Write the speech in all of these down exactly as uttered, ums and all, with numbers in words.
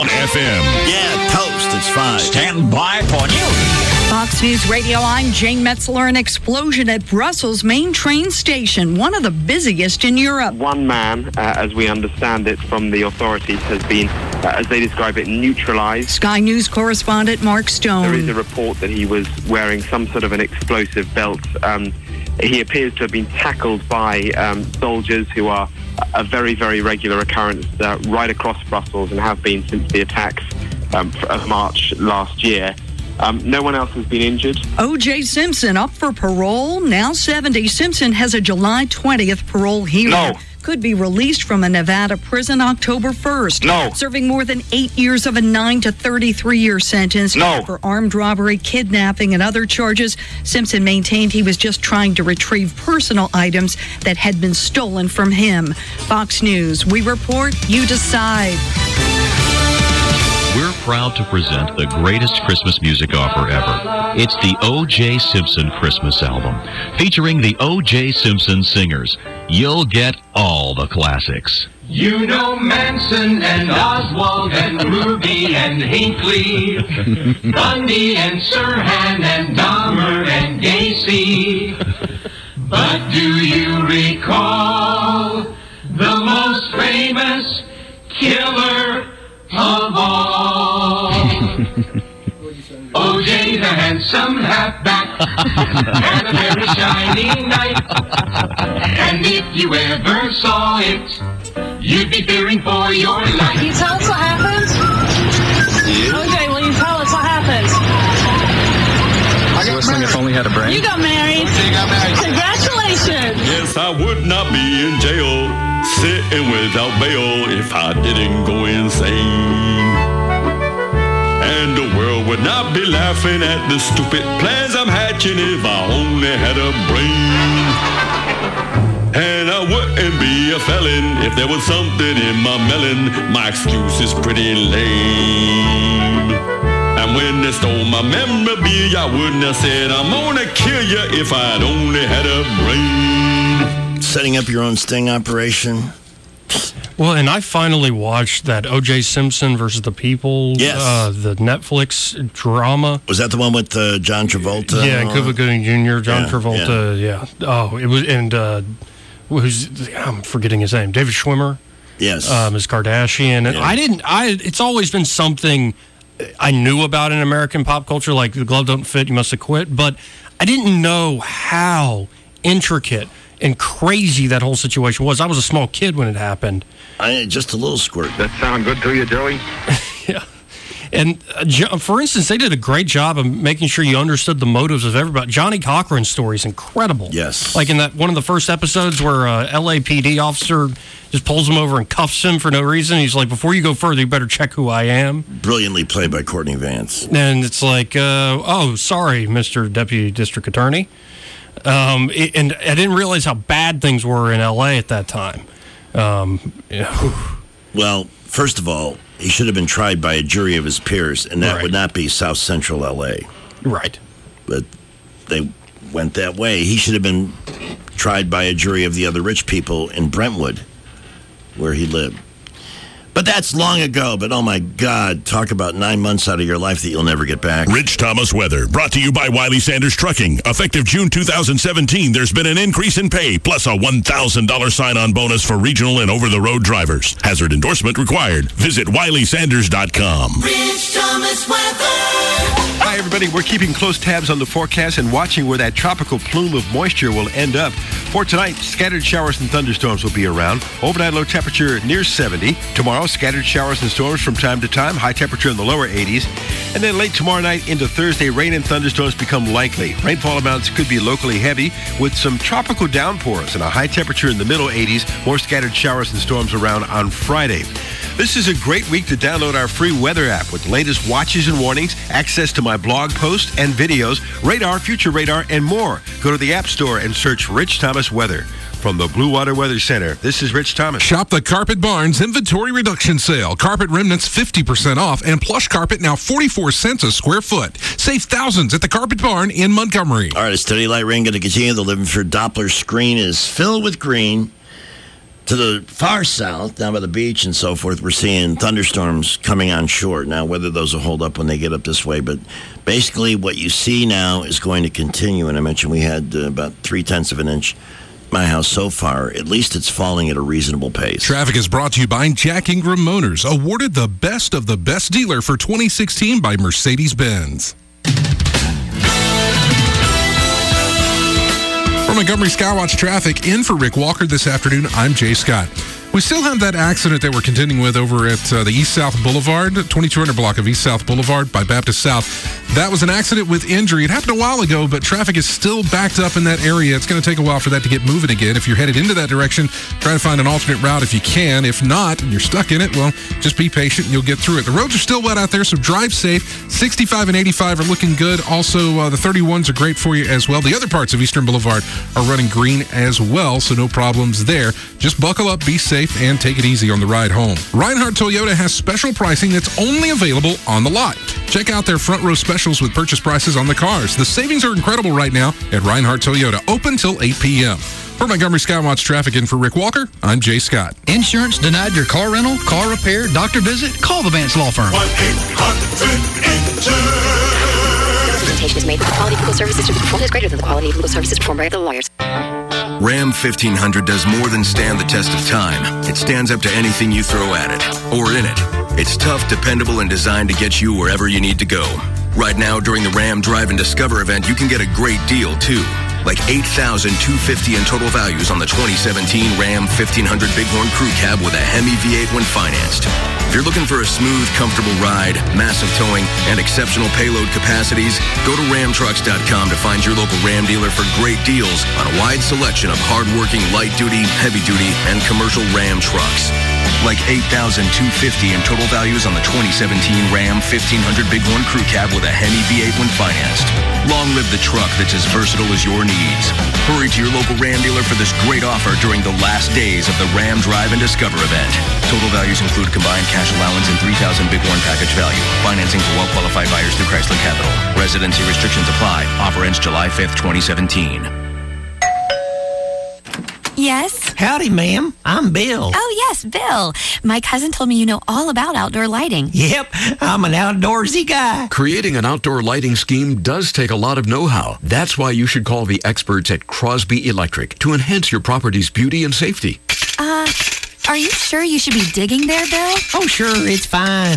F M. Yeah, toast. It's fine. Stand by for news. Fox News Radio, I'm Jane Metzler. An explosion at Brussels main train station, one of the busiest in Europe. One man, uh, as we understand it from the authorities, has been, uh, as they describe it, neutralized. Sky News correspondent Mark Stone. There is a report that he was wearing some sort of an explosive belt. Um, he appears to have been tackled by um, soldiers who are a very, very regular occurrence uh, right across Brussels and have been since the attacks um, of March last year. Um, no one else has been injured. O J Simpson up for parole, now seventy. Simpson has a July twentieth parole hearing. No. Could be released from a Nevada prison October first. No. Serving more than eight years of a nine to thirty-three year sentence No. for armed robbery, kidnapping, and other charges. Simpson maintained he was just trying to retrieve personal items that had been stolen from him. Fox News, we report, you decide. We're proud to present the greatest Christmas music offer ever. It's the O J Simpson Christmas album, featuring the O J Simpson singers. You'll get all the classics. You know Manson and Oswald and Ruby and Hinckley, Bundy and Sirhan and Dahmer and Gacy. But do you recall the most famous killer of all? O J the handsome halfback and a very shiny knight. And if you ever saw it, you'd be fearing for your life. Can you tell us what happened? Yeah. O J, will you tell us what happened? I got married. If only had a brain. You got married. You got married. Congratulations. Yes, I would not be in jail, sitting without bail, if I didn't go insane. And the world would not be laughing at the stupid plans I'm hatching if I only had a brain. And I wouldn't be a felon if there was something in my melon. My excuse is pretty lame. And when they stole my memorabilia, I wouldn't have said I'm gonna kill you if I'd only had a brain. Setting up your own sting operation. Well, and I finally watched that O J Simpson versus the People, yes. uh, the Netflix drama. Was that the one with uh, John Travolta? Yeah, and Cuba Gooding Junior, John yeah, Travolta, yeah. yeah. Oh, it was, and uh, who's, I'm forgetting his name, David Schwimmer. Yes. Um, Miz Kardashian. And yeah. I didn't, I, it's always been something I knew about in American pop culture, like the glove don't fit, you must have quit, but I didn't know how intricate and crazy that whole situation was. I was a small kid when it happened. I just a little squirt. That sound good to you, Joey? Yeah. And, uh, for instance, they did a great job of making sure you understood the motives of everybody. Johnny Cochran's story is incredible. Yes. Like in that one of the first episodes where a L A P D officer just pulls him over and cuffs him for no reason. He's like, before you go further, you better check who I am. Brilliantly played by Courtney Vance. And it's like, uh, oh, sorry, Mister Deputy District Attorney. Um, it, and I didn't realize how bad things were in L A at that time. Um, yeah. Well, first of all, he should have been tried by a jury of his peers, and that right. would not be South Central L A. Right. But they went that way. He should have been tried by a jury of the other rich people in Brentwood, where he lived. But that's long ago. But oh my God, talk about nine months out of your life that you'll never get back. Rich Thomas weather, brought to you by Wiley Sanders Trucking. Effective June two thousand seventeen, there's been an increase in pay, plus a one thousand dollars sign-on bonus for regional and over-the-road drivers. Hazard endorsement required. Visit Wiley Sanders dot com. Rich Thomas weather. Hi, everybody. We're keeping close tabs on the forecast and watching where that tropical plume of moisture will end up. For tonight, scattered showers and thunderstorms will be around. Overnight low temperature near seventy. Tomorrow, scattered showers and storms from time to time. High temperature in the lower eighties. And then late tomorrow night into Thursday, rain and thunderstorms become likely. Rainfall amounts could be locally heavy with some tropical downpours and a high temperature in the middle eighties. More scattered showers and storms around on Friday. This is a great week to download our free weather app with the latest watches and warnings, access to my blog posts and videos, radar, future radar, and more. Go to the App Store and search Rich Thomas Weather. From the Blue Water Weather Center, this is Rich Thomas. Shop the Carpet Barnes Inventory Reduction Sale. Carpet remnants fifty percent off and plush carpet now forty-four cents a square foot. Save thousands at the Carpet Barn in Montgomery. All right, a steady light rain going to continue. The Livingford Doppler screen is filled with green. To the far south, down by the beach and so forth, we're seeing thunderstorms coming on shore. Now, whether those will hold up when they get up this way, but basically what you see now is going to continue. And I mentioned we had uh, about three-tenths of an inch at my house so far. At least it's falling at a reasonable pace. Traffic is brought to you by Jack Ingram Motors, awarded the best of the best dealer for twenty sixteen by Mercedes-Benz. From Montgomery Skywatch Traffic, in for Rick Walker this afternoon, I'm Jay Scott. We still have that accident that we're contending with over at uh, the East-South Boulevard, twenty-two hundred block of East-South Boulevard by Baptist South. That was an accident with injury. It happened a while ago, but traffic is still backed up in that area. It's going to take a while for that to get moving again. If you're headed into that direction, try to find an alternate route if you can. If not, and you're stuck in it, well, just be patient and you'll get through it. The roads are still wet out there, so drive safe. sixty-five and eighty-five are looking good. Also, uh, the thirty-ones are great for you as well. The other parts of Eastern Boulevard are running green as well, so no problems there. Just buckle up, be safe, and take it easy on the ride home. Reinhardt Toyota has special pricing that's only available on the lot. Check out their front row specials with purchase prices on the cars. The savings are incredible right now at Reinhardt Toyota, open till eight p.m. For Montgomery Skywatch Traffic and for Rick Walker, I'm Jay Scott. Insurance denied your car rental, car repair, doctor visit? Call the Vance Law Firm. one eight hundred insure Presentation is made with the quality of legal services to be performed is greater than the quality of legal services performed by other lawyers. Ram fifteen hundred does more than stand the test of time. It stands up to anything you throw at it, or in it. It's tough, dependable, and designed to get you wherever you need to go. Right now, during the Ram Drive and Discover event, you can get a great deal, too. Like eight thousand two hundred fifty dollars in total values on the twenty seventeen Ram fifteen hundred Bighorn Crew Cab with a Hemi V eight when financed. If you're looking for a smooth, comfortable ride, massive towing, and exceptional payload capacities, go to ram trucks dot com to find your local Ram dealer for great deals on a wide selection of hard-working light-duty, heavy-duty, and commercial Ram trucks. Like eight thousand two hundred fifty dollars in total values on the twenty seventeen Ram fifteen hundred Bighorn Crew Cab with a Hemi V eight when financed. Long live the truck that's as versatile as your needs. Hurry to your local Ram dealer for this great offer during the last days of the Ram Drive and Discover event. Total values include combined cash allowance and three thousand Bighorn package value. Financing for well-qualified buyers through Chrysler Capital. Residency restrictions apply. Offer ends July fifth, twenty seventeen. Yes? Howdy, ma'am. I'm Bill. Oh, yes, Bill. My cousin told me you know all about outdoor lighting. Yep, I'm an outdoorsy guy. Creating an outdoor lighting scheme does take a lot of know-how. That's why you should call the experts at Crosby Electric to enhance your property's beauty and safety. Uh, are you sure you should be digging there, Bill? Oh, sure, it's fine.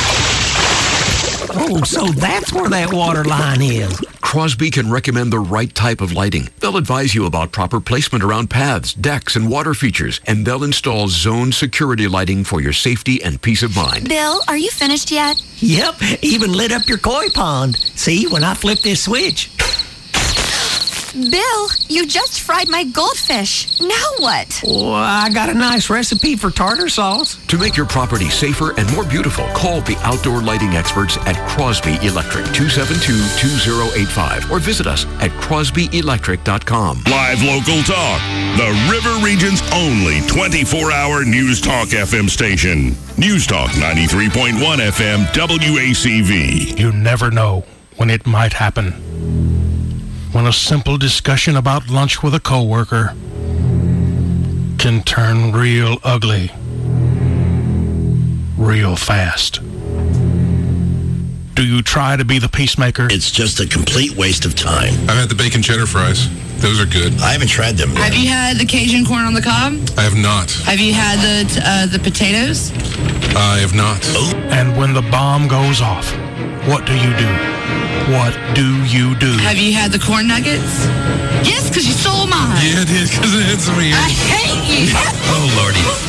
Oh, so that's where that water line is. Crosby can recommend the right type of lighting. They'll advise you about proper placement around paths, decks, and water features, and they'll install zone security lighting for your safety and peace of mind. Bill, are you finished yet? Yep, even lit up your koi pond. See, when I flip this switch. Bill, you just fried my goldfish. Now what? Well, I got a nice recipe for tartar sauce. To make your property safer and more beautiful, call the outdoor lighting experts at Crosby Electric, two seven two, two zero eight five, or visit us at crosby electric dot com. Live local talk, the River Region's only twenty-four hour News Talk F M station. News Talk ninety-three point one F M W A C V. You never know when it might happen. When a simple discussion about lunch with a coworker can turn real ugly real fast. Do you try to be the peacemaker? It's just a complete waste of time. I've had the bacon cheddar fries. Those are good. I haven't tried them yet. Have you had the Cajun corn on the cob? I have not. Have you had the uh, the potatoes? I have not. Oh. And when the bomb goes off, what do you do? What do you do? Have you had the corn nuggets? Yes, because you stole mine. Yeah, I did, because it hit some of yours. I hate you. Oh, Lordy.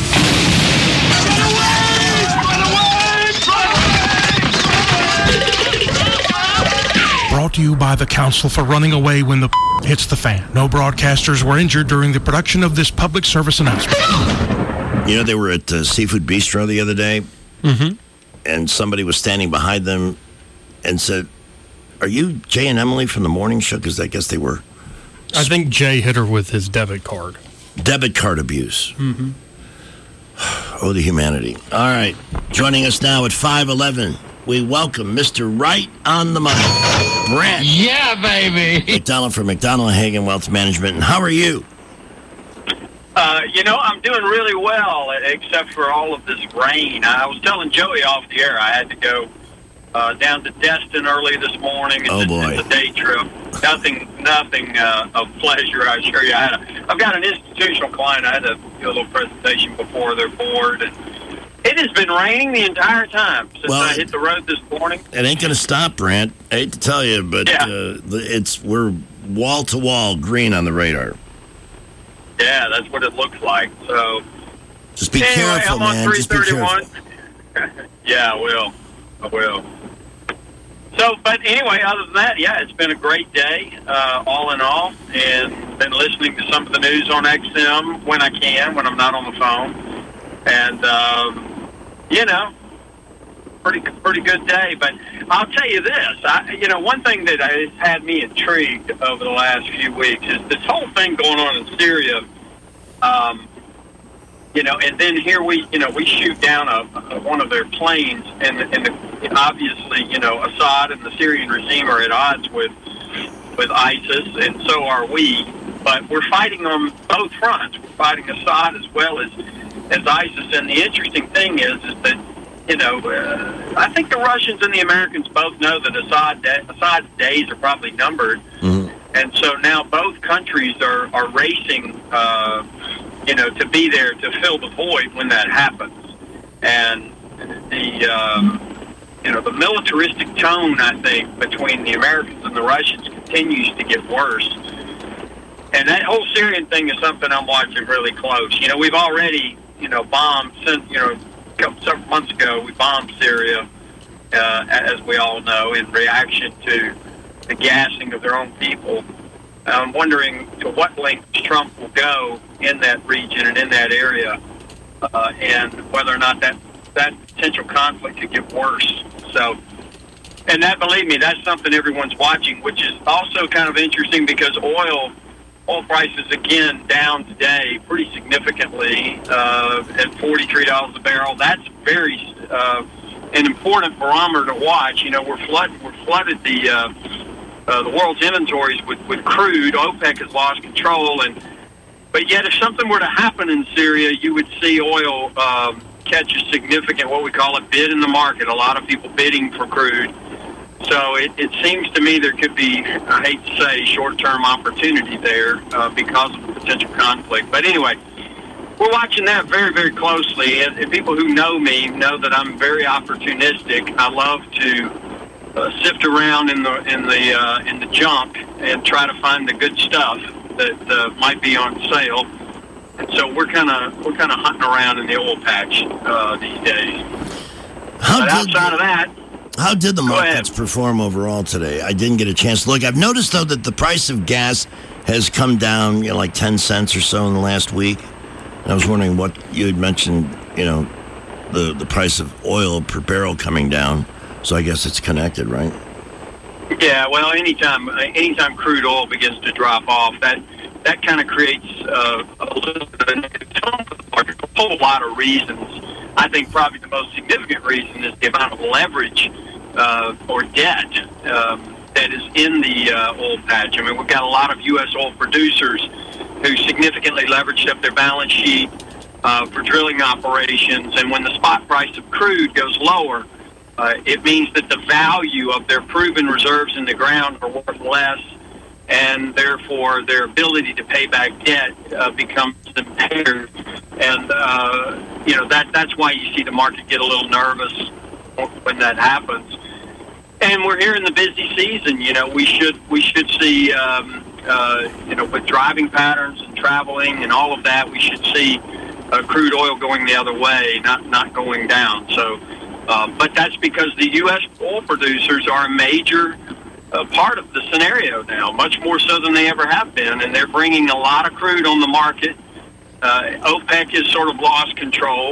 Brought to you by the Council for Running Away When the Hits the Fan. No broadcasters were injured during the production of this public service announcement. You know, they were at uh, Seafood Bistro the other day, mm-hmm. and somebody was standing behind them and said, "Are you Jay and Emily from the morning show?" Because I guess they were. I think Jay hit her with his debit card. Debit card abuse. Mm-hmm. Oh, the humanity. All right. Joining us now at five eleven, we welcome Mister Right on the Money, Brent. Yeah, baby. McDonald from McDonald Hagen Wealth Management. And how are you? Uh, you know, I'm doing really well, except for all of this rain. I was telling Joey off the air I had to go uh, down to Destin early this morning. It's, Oh, boy. It's a day trip. Nothing, nothing uh, of pleasure, I assure you. I had a, I've got an institutional client. I had to do a little presentation before their board, and it has been raining the entire time since Well, I hit the road this morning. It ain't going to stop, Brant. I hate to tell you, but Yeah. uh, the, it's we're wall-to-wall green on the radar. Yeah, that's what it looks like. So, Just be anyway, careful, I'm on man. Just be careful. Yeah, I will. I will. So, but anyway, other than that, yeah, it's been a great day, uh, all in all, and been listening to some of the news on X M when I can, when I'm not on the phone, and um, you know, pretty pretty good day. But I'll tell you this, I, you know, one thing that has had me intrigued over the last few weeks is this whole thing going on in Syria. Um, You know, and then here we, you know, we shoot down a, a one of their planes, and, and the, obviously, you know, Assad and the Syrian regime are at odds with with ISIS, and so are we. But we're fighting on both fronts. We're fighting Assad as well as as ISIS. And the interesting thing is, is that, you know, uh, I think the Russians and the Americans both know that Assad da- Assad's days are probably numbered, mm-hmm. and so now both countries are are racing. Uh, you know, to be there to fill the void when that happens. And the, um, you know, the militaristic tone, I think, between the Americans and the Russians continues to get worse. And that whole Syrian thing is something I'm watching really close. You know, we've already, you know, bombed, since, you know, a couple, several months ago, we bombed Syria, uh, as we all know, in reaction to the gassing of their own people. I'm wondering to what length Trump will go in that region and in that area, uh, and whether or not that that potential conflict could get worse. So, and that, believe me, that's something everyone's watching, which is also kind of interesting because oil oil prices again down today pretty significantly uh, at forty-three dollars a barrel. That's very uh, an important barometer to watch. You know, we're flooded we're flooded the. Uh, Uh, the world's inventories with, with crude. OPEC has lost control, and but yet if something were to happen in Syria, you would see oil um, catch a significant, what we call a bid in the market, a lot of people bidding for crude. So it, it seems to me there could be, I hate to say, short-term opportunity there uh, because of the potential conflict. But anyway, we're watching that very, very closely, and, and people who know me know that I'm very opportunistic. I love to Uh, sift around in the in the uh, in the junk and try to find the good stuff that uh, might be on sale, and so we're kind of we're kind of hunting around in the oil patch uh, these days. How but did outside of that, How did the Go markets ahead. perform overall today? I didn't get a chance to look. I've noticed though that the price of gas has come down, you know, like ten cents or so in the last week. And I was wondering what you had mentioned, you know, the the price of oil per barrel coming down. So I guess it's connected, right? yeah. Well, anytime anytime crude oil begins to drop off, that that kind of creates uh, a little bit of a tone for the market for a whole lot of reasons. I think probably the most significant reason is the amount of leverage uh, or debt um, that is in the uh, oil patch. I mean, we've got a lot of U S oil producers who significantly leveraged up their balance sheet uh, for drilling operations, and when the spot price of crude goes lower, uh, it means that the value of their proven reserves in the ground are worth less, and therefore their ability to pay back debt uh, becomes impaired. And uh, you know that that's why you see the market get a little nervous when that happens. And we're here in the busy season. You know, we should we should see um, uh, you know with driving patterns and traveling and all of that, we should see uh, crude oil going the other way, not not going down. So, uh, but that's because the U S oil producers are a major uh, part of the scenario now, much more so than they ever have been, and they're bringing a lot of crude on the market. Uh, OPEC has sort of lost control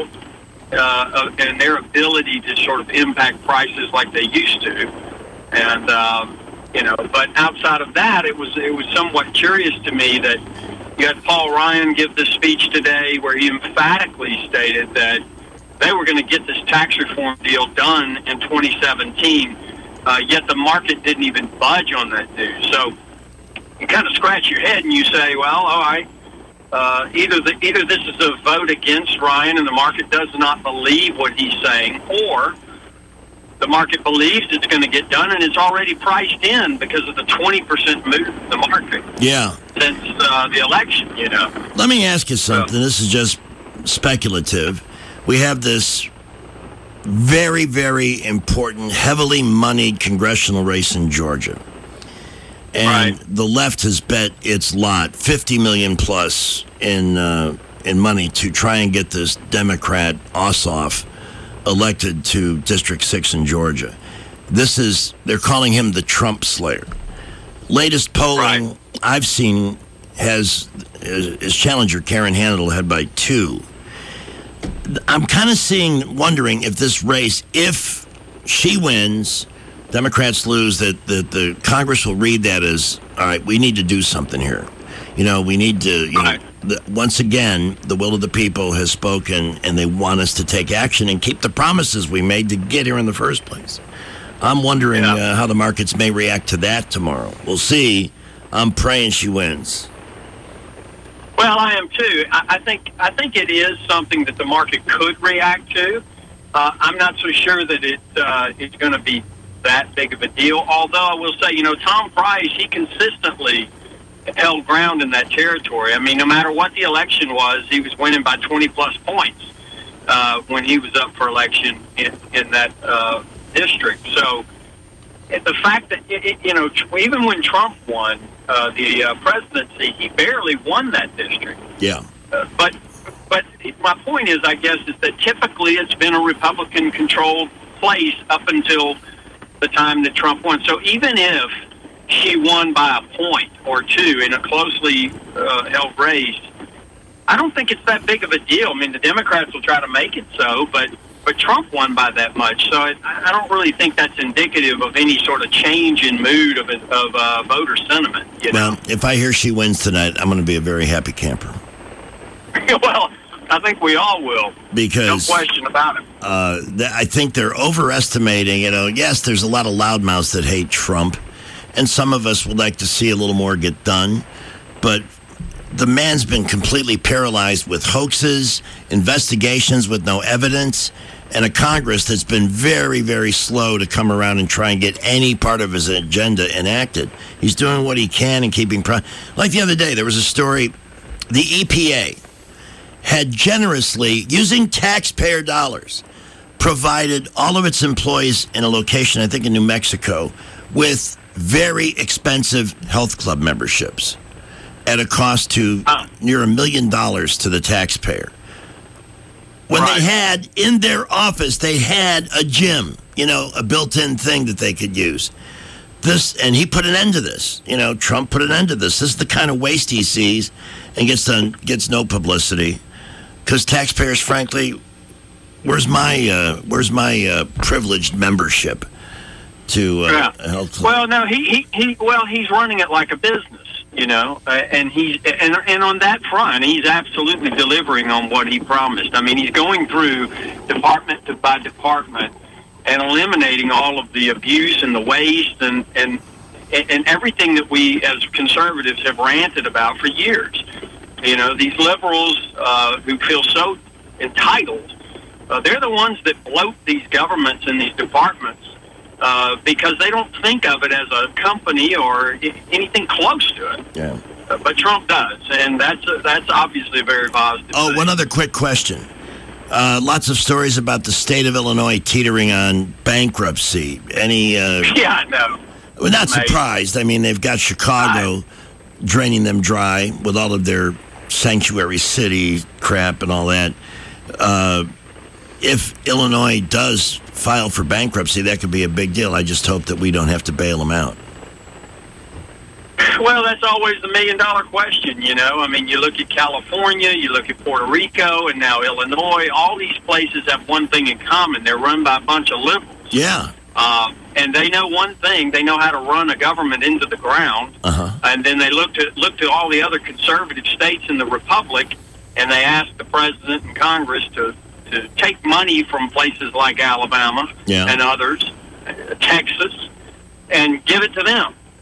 uh, and their ability to sort of impact prices like they used to. And, um, you know, but outside of that, it was it was somewhat curious to me that you had Paul Ryan give this speech today where he emphatically stated that they were going to get this tax reform deal done in twenty seventeen, uh, yet the market didn't even budge on that news. So you kind of scratch your head and you say, well, all right, uh, either the, either this is a vote against Ryan and the market does not believe what he's saying, or the market believes it's going to get done and it's already priced in because of the twenty percent move in the market Yeah. since uh, the election, you know. Let me ask you something. This is just speculative. We have this very, very important, heavily moneyed congressional race in Georgia. And the left has bet its lot, fifty million dollars plus in uh, in money to try and get this Democrat Ossoff elected to District six in Georgia. This is, they're calling him the Trump Slayer. Latest polling right. I've seen has his challenger, Karen Handel, ahead by two. I'm kind of seeing, wondering if this race, if she wins, Democrats lose, that, that the Congress will read that as, all right, we need to do something here. You know, we need to, you know, the, once again, the will of the people has spoken, and they want us to take action and keep the promises we made to get here in the first place. I'm wondering yeah. uh, how the markets may react to that tomorrow. We'll see. I'm praying she wins. Well, I am too. I, I think I think it is something that the market could react to. Uh, I'm not so sure that it uh, it's going to be that big of a deal. Although I will say, you know, Tom Price, he consistently held ground in that territory. I mean, no matter what the election was, he was winning by twenty plus points uh, when he was up for election in, in that uh, district. So the fact that, it, you know, even when Trump won uh, the uh, presidency, he barely won that district. Yeah. Uh, but but my point is, I guess, is that typically it's been a Republican-controlled place up until the time that Trump won. So even if she won by a point or two in a closely uh, held race, I don't think it's that big of a deal. I mean, the Democrats will try to make it so, but but Trump won by that much. So I, I don't really think that's indicative of any sort of change in mood of, of uh, voter sentiment. You know? Well, if I hear she wins tonight, I'm going to be a very happy camper. Well, I think we all will. Because, no question about it. Uh, th- I think they're overestimating, you know, yes, there's a lot of loudmouths that hate Trump, and some of us would like to see a little more get done, but the man's been completely paralyzed with hoaxes, investigations with no evidence, and a Congress that's been very, very slow to come around and try and get any part of his agenda enacted. He's doing what he can and keeping... Pro- like the other day, there was a story, the E P A had generously, using taxpayer dollars, provided all of its employees in a location, I think in New Mexico, with very expensive health club memberships at a cost to near a million dollars to the taxpayer. When right. they had, in their office, they had a gym, you know, a built-in thing that they could use. This, and he put an end to this. You know, Trump put an end to this. This is the kind of waste he sees and gets done, gets no publicity. Because taxpayers, frankly, where's my uh, where's my uh, privileged membership to uh, yeah. a health club? Well, no, he, he, he well, he's running it like a business. You know, uh, and he's and and on that front, he's absolutely delivering on what he promised. I mean, he's going through department to by department and eliminating all of the abuse and the waste and and and everything that we as conservatives have ranted about for years. You know, these liberals uh, who feel so entitled, uh, they're the ones that bloat these governments and these departments. Uh, because they don't think of it as a company or I- anything close to it. Yeah. Uh, but Trump does, and that's a, that's obviously a very positive Oh, thing. one other quick question. Uh, lots of stories about the state of Illinois teetering on bankruptcy. Any... Uh, yeah, I know. We're not surprised. I mean, they've got Chicago I, draining them dry with all of their sanctuary city crap and all that. Uh, if Illinois does file for bankruptcy, that could be a big deal. I just hope that we don't have to bail them out. Well, that's always the million-dollar question, you know. I mean, you look at California, you look at Puerto Rico, and now Illinois. All these places have one thing in common. They're run by a bunch of liberals. Yeah. Uh, and they know one thing. They know how to run a government into the ground. Uh-huh. And then they look to look to all the other conservative states in the republic, and they ask the president and Congress to, to take money from places like Alabama yeah. and others, uh, Texas, and give it to them.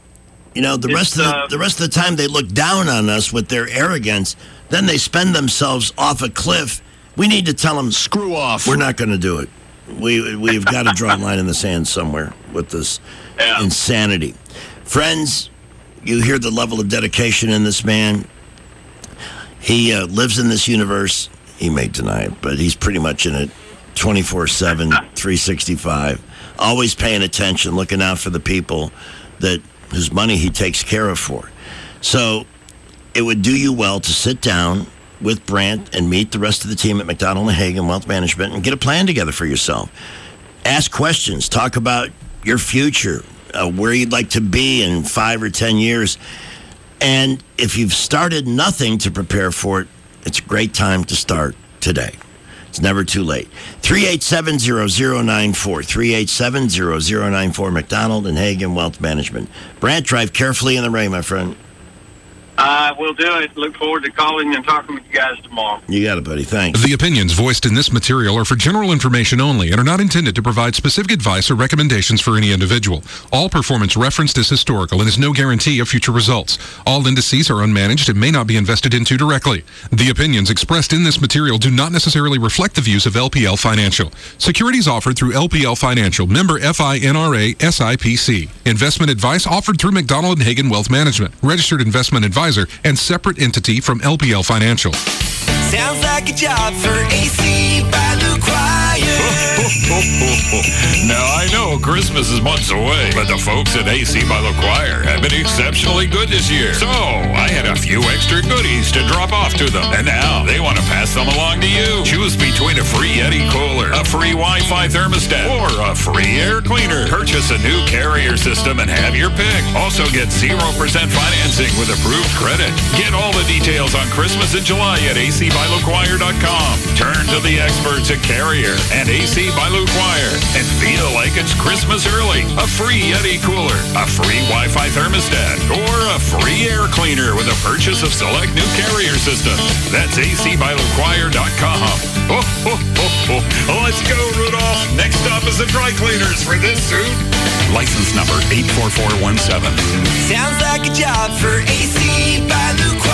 You know, the rest of the, uh, the rest of the time they look down on us with their arrogance. Then they spend themselves off a cliff. We need to tell them, screw off. We're not going to do it. We, we've got to draw a line in the sand somewhere with this yeah. insanity. Friends, you hear the level of dedication in this man. He uh, lives in this universe. He may deny it, but he's pretty much in it twenty-four seven, three sixty-five. Always paying attention, looking out for the people that whose money he takes care of for. So it would do you well to sit down with Brant and meet the rest of the team at McDonald and Hagen Wealth Management and get a plan together for yourself. Ask questions. Talk about your future, uh, where you'd like to be in five or ten years. And if you've started nothing to prepare for it, it's a great time to start today. It's never too late. three eight seven, zero zero nine four. three eight seven, zero zero nine four. McDonald and Hagen Wealth Management. Brant, drive carefully in the rain, my friend. I will do it. Look forward to calling and talking with you guys tomorrow. You got it, buddy. Thanks. The opinions voiced in this material are for general information only and are not intended to provide specific advice or recommendations for any individual. All performance referenced is historical and is no guarantee of future results. All indices are unmanaged and may not be invested into directly. The opinions expressed in this material do not necessarily reflect the views of L P L Financial. Securities offered through L P L Financial, member FINRA S I P C. Investment advice offered through McDonald and Hagen Wealth Management, registered investment advisor and separate entity from L P L Financial. Sounds like a job for A C by Luke Now, I know Christmas is months away, but the folks at A C by LaQuire have been exceptionally good this year. So, I had a few extra goodies to drop off to them, and now they want to pass them along to you. Choose between a free Yeti cooler, a free Wi-Fi thermostat, or a free air cleaner. Purchase a new carrier system and have your pick. Also get zero percent financing with approved credit. Get all the details on Christmas in July at A C by LaQuire dot com. Turn to the experts at Carrier and A C by LaQuire and feel like it's Christmas early. A free Yeti cooler, a free Wi-Fi thermostat, or a free air cleaner with a purchase of select new carrier systems. That's A C by LaQuire dot com. Oh, oh, oh, oh. Let's go, Rudolph. Next stop is the dry cleaners for this suit. License number eight four four one seven. Sounds like a job for A C by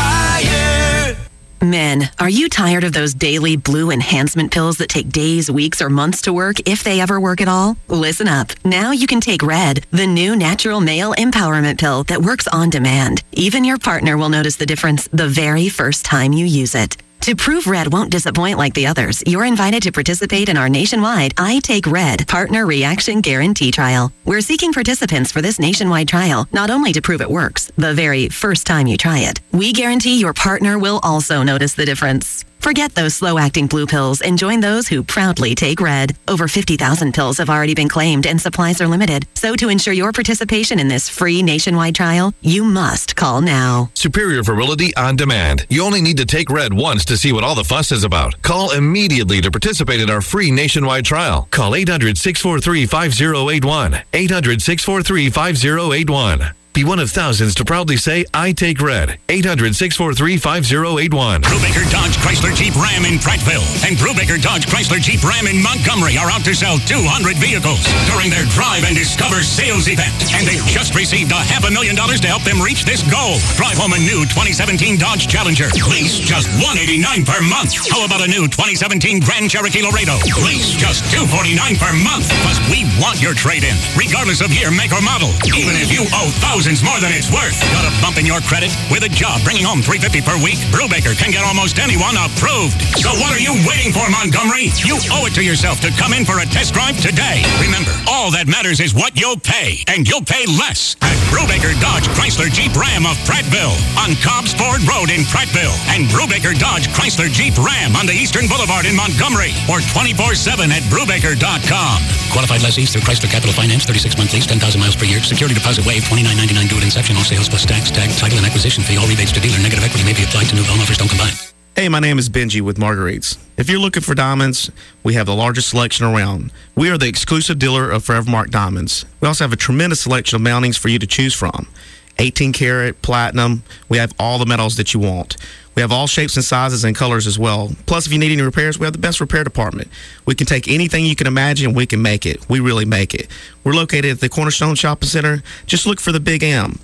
LaQuire. Men, are you tired of those daily blue enhancement pills that take days, weeks, or months to work, if they ever work at all? Listen up. Now you can take Red, the new natural male empowerment pill that works on demand. Even your partner will notice the difference the very first time you use it. To prove Red won't disappoint like the others, you're invited to participate in our nationwide I Take Red Partner Reaction Guarantee Trial. We're seeking participants for this nationwide trial, not only to prove it works, the very first time you try it. We guarantee your partner will also notice the difference. Forget those slow-acting blue pills and join those who proudly take Red. Over fifty thousand pills have already been claimed and supplies are limited. So to ensure your participation in this free nationwide trial, you must call now. Superior virility on demand. You only need to take Red once to see what all the fuss is about. Call immediately to participate in our free nationwide trial. Call eight hundred, six four three, five zero eight one. eight hundred, six four three, five zero eight one. Be one of thousands to proudly say, I take Red. eight hundred, six four three, five zero eight one. Brubaker Dodge Chrysler Jeep Ram in Prattville and Brubaker Dodge Chrysler Jeep Ram in Montgomery are out to sell two hundred vehicles during their Drive and Discover sales event. And they've just received a half a million dollars to help them reach this goal. Drive home a new twenty seventeen Dodge Challenger. Lease just one hundred eighty-nine dollars per month. How about a new twenty seventeen Grand Cherokee Laredo? Lease just two hundred forty-nine dollars per month. Plus, we want your trade-in, regardless of year, make, or model. Even if you owe thousands more than it's worth. Got a bump in your credit? With a job bringing home three hundred fifty dollars per week, Brubaker can get almost anyone approved. So what are you waiting for, Montgomery? You owe it to yourself to come in for a test drive today. Remember, all that matters is what you'll pay, and you'll pay less at Brubaker Dodge Chrysler Jeep Ram of Prattville on Cobbs Ford Road in Prattville, and Brubaker Dodge Chrysler Jeep Ram on the Eastern Boulevard in Montgomery, or twenty-four seven at Brubaker dot com. Qualified lessees through Chrysler Capital Finance, thirty-six month lease, ten thousand miles per year. Security deposit waived, twenty-nine ninety-nine due at inception. All sales plus tax, tag, title, and acquisition fee. All rebates to dealer. Negative equity may be applied to new loan offers. Don't combine. Hey, my name is Benji with Marguerite's. If you're looking for diamonds, we have the largest selection around. We are the exclusive dealer of Forever Mark diamonds. We also have a tremendous selection of mountings for you to choose from. eighteen karat, platinum. We have all the metals that you want. We have all shapes and sizes and colors as well. Plus, if you need any repairs, we have the best repair department. We can take anything you can imagine, we can make it. We really make it. We're located at the Cornerstone Shopping Center. Just look for the Big M.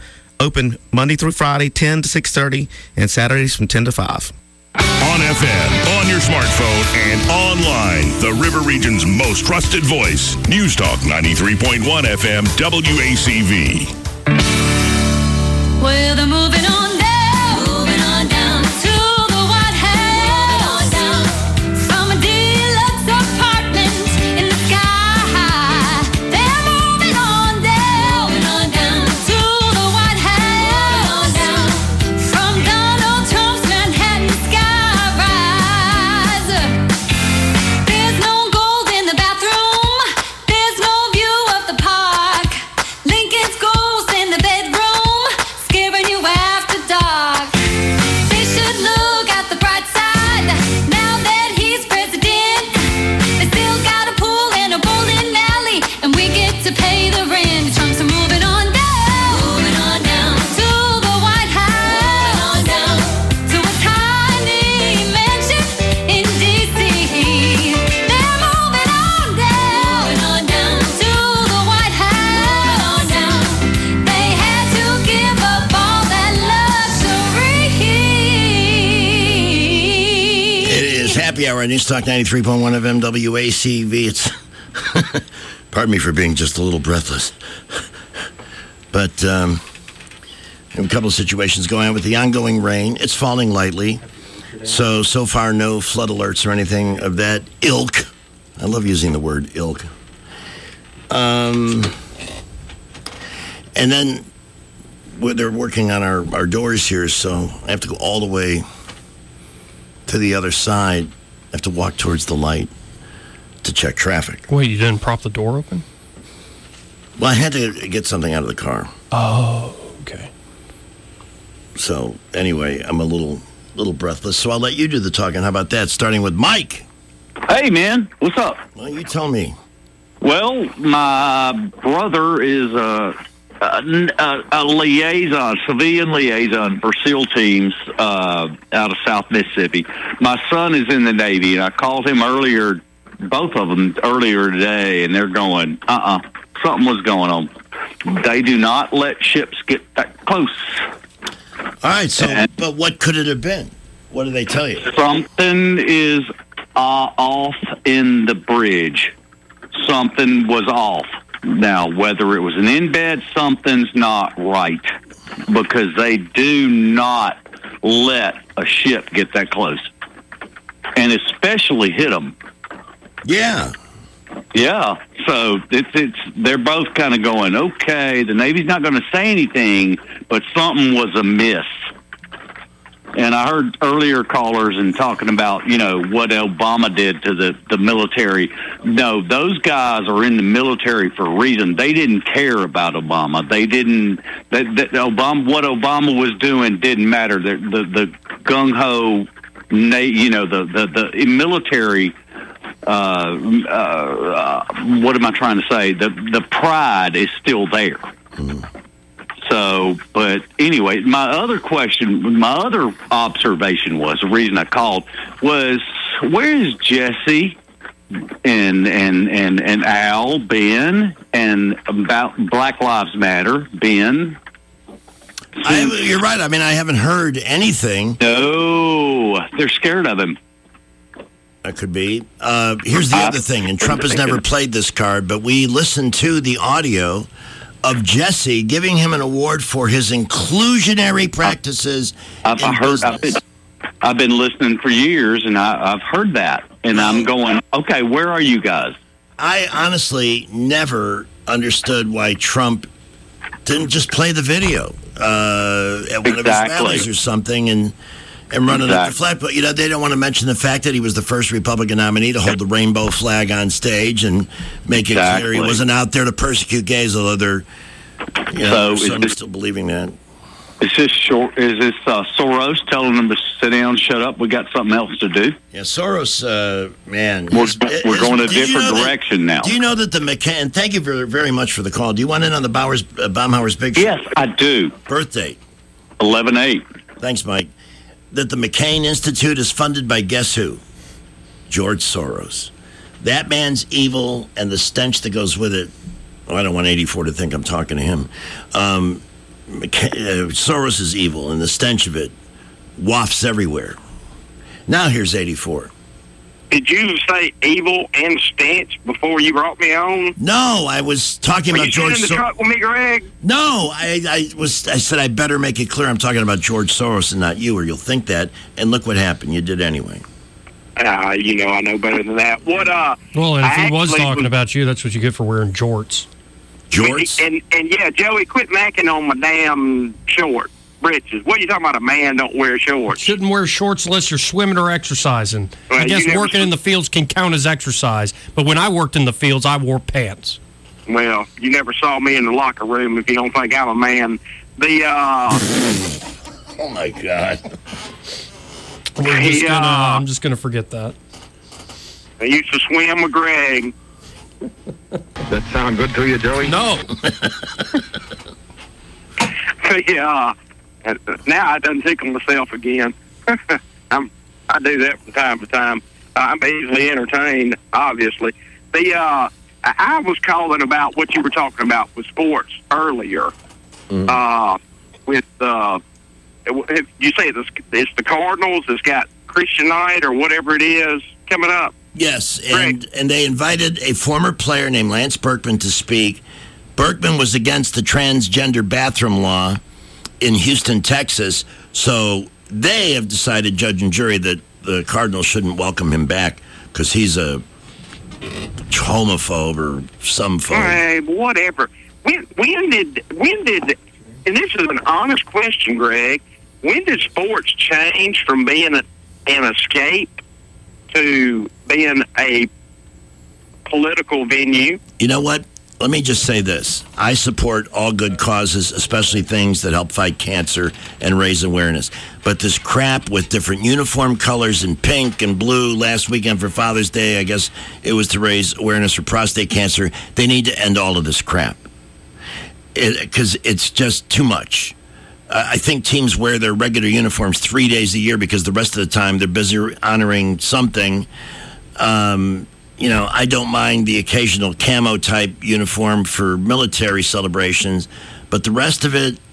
Open Monday through Friday, ten to six thirty, and Saturdays from ten to five. On F M, on your smartphone, and online. The River Region's most trusted voice. News Talk ninety-three point one F M W A C V. Well, they're moving on down, moving on down to the White House. Moving on down from a deluxe apartment in the sky. They're moving on down, moving on down to the White House. Moving on down from Donald Trump's Manhattan skyrise. There's no gold in the bathroom. There's no view of the park. Lincoln's ghost in the bedroom. Scaring you after dark. They should look at the bright side. Now that he's president, they still got a pool and a bowling alley, and we get to pay the rent. The Trumps are moving on down, moving on down to the White House, moving on down to a tiny mansion in D C. They're moving on down, moving on down to the White House, moving on down. They had to give up all that luxury. It is happy hour on News Talk ninety-three point one of M W A C V. It's pardon me for being just a little breathless, but um, a couple of situations going on with the ongoing rain. It's falling lightly, so so far no flood alerts or anything of that ilk. I love using the word ilk. Um, and then well, they're working on our, our doors here, so I have to go all the way to the other side. I have to walk towards the light to check traffic. Wait, you didn't prop the door open? Well, I had to get something out of the car. Oh, okay. So anyway, I'm a little little breathless, so I'll let you do the talking. How about that? Starting with Mike. Hey, man. What's up? Well, you tell me. Well, my brother is a, a, a, a liaison, civilian liaison for SEAL teams uh, out of South Mississippi. My son is in the Navy, and I called him earlier, both of them earlier today, and they're going, uh-uh, something was going on. They do not let ships get that close. All right, so, and but what could it have been? What did they tell you? Something is uh, off in the bridge. Something was off. Now, whether it was an embed, something's not right, because they do not let a ship get that close, and especially hit them. Yeah. Yeah, so it's it's they're both kind of going, okay, the Navy's not going to say anything, but something was amiss. And I heard earlier callers and talking about, you know, what Obama did to the, the military. No, those guys are in the military for a reason. They didn't care about Obama. They didn't, that, that Obama, what Obama was doing didn't matter. The, the, the gung-ho, you know, the, the, the military, uh, uh, what am I trying to say? The, the pride is still there. Mm. So, but anyway, my other question, my other observation was, the reason I called was, where is Jesse and and and and Al, Ben, and about Black Lives Matter, Ben? I, you're right. I mean, I haven't heard anything. No, they're scared of him. That could be. Uh, here's the other thing, and Trump has never played this card, but we listened to the audio of Jesse giving him an award for his inclusionary practices. I've, I've heard. I've been, I've been listening for years, and I, I've heard that, and I'm going, okay, where are you guys? I honestly never understood why Trump didn't just play the video uh, at one exactly. of his rallies or something, and and run exactly. it up the flat. But you know, they don't want to mention the fact that he was the first Republican nominee to hold the rainbow flag on stage and make it exactly. clear he wasn't out there to persecute gays, although they're, you know, so some this, still believing that. Is this short? Is this uh, Soros telling them to sit down, shut up? We got something else to do. Yeah, Soros, uh, man, we're, his, we're his, going a different you know that, direction now. Do you know that the McCain? And thank you very, very much for the call. Do you want in on the Bowers uh, Baumhauer's big? Yes, I do. Birthday, eleven eight. Thanks, Mike. That the McCain Institute is funded by guess who? George Soros. That man's evil and the stench that goes with it. Oh, I don't want eighty-four to think I'm talking to him. Um, Soros is evil, and the stench of it wafts everywhere. Now here's eighty-four. Did you say evil and stench before you brought me on? No, I was talking Were about you George sitting in the Soros. truck with me, Greg? No, I, I was. I said I better make it clear I'm talking about George Soros and not you, or you'll think that. And look what happened. You did anyway. Uh, you know, I know better than that. What? Uh, Well, and if I he was actually talking about you, that's what you get for wearing jorts. Jorts? And and yeah, Joey, quit macking on my damn short britches. What are you talking about? A man don't wear shorts. Shouldn't wear shorts unless you're swimming or exercising. Well, I you guess never working in the fields can count as exercise. But when I worked in the fields, I wore pants. Well, you never saw me in the locker room if you don't think I'm a man. The uh, oh my God. We're just Yeah. gonna, I'm just going to forget that. I used to swim with Greg. That sound good to you, Joey? No. Yeah. And now I done tickle myself again. I'm, I do that from time to time. I'm easily entertained, obviously. The uh, I I was calling about what you were talking about with sports earlier. Mm-hmm. Uh, with uh, if you say it's, it's the Cardinals that's got Christian Knight or whatever it is coming up. Yes, and, and they invited a former player named Lance Berkman to speak. Berkman was against the transgender bathroom law in Houston, Texas, so they have decided, judge and jury, that the Cardinals shouldn't welcome him back because he's a homophobe or some phobe. Hey, whatever. When when did when did and this is an honest question, Greg. When did sports change from being a, an escape to being a political venue? You know what? Let me just say this. I support all good causes, especially things that help fight cancer and raise awareness. But this crap with different uniform colors and pink and blue last weekend for Father's Day, I guess it was to raise awareness for prostate cancer. They need to end all of this crap because it, it's just too much. Uh, I think teams wear their regular uniforms three days a year because the rest of the time they're busy honoring something. Um... You know, I don't mind the occasional camo type uniform for military celebrations, but the rest of it.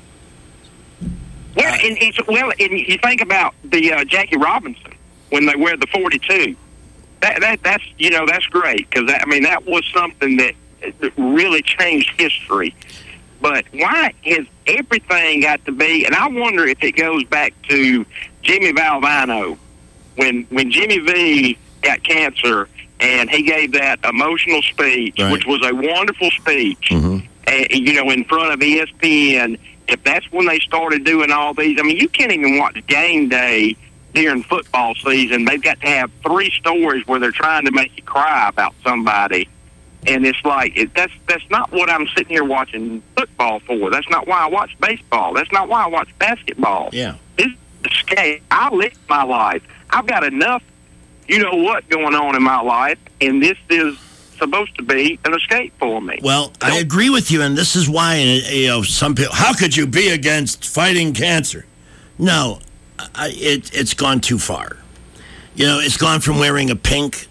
Well, and it's, well, and you think about the uh, Jackie Robinson when they wear the forty-two. That that that's you know that's great because I mean that was something that, that really changed history. But why has everything got to be? And I wonder if it goes back to Jimmy Valvano when when Jimmy V got cancer. And he gave that emotional speech, right. which was a wonderful speech, mm-hmm. and, you know, in front of E S P N. If that's when they started doing all these, I mean, you can't even watch Game Day during football season. They've got to have three stories where they're trying to make you cry about somebody. And it's like, it, that's that's not what I'm sitting here watching football for. That's not why I watch baseball. That's not why I watch basketball. Yeah. This is escape. I live my life. I've got enough you know what going on in my life, and this is supposed to be an escape for me. Well, I agree with you, and this is why, you know, some people, how could you be against fighting cancer? No, I, it, it's gone too far. You know, it's gone from wearing a pink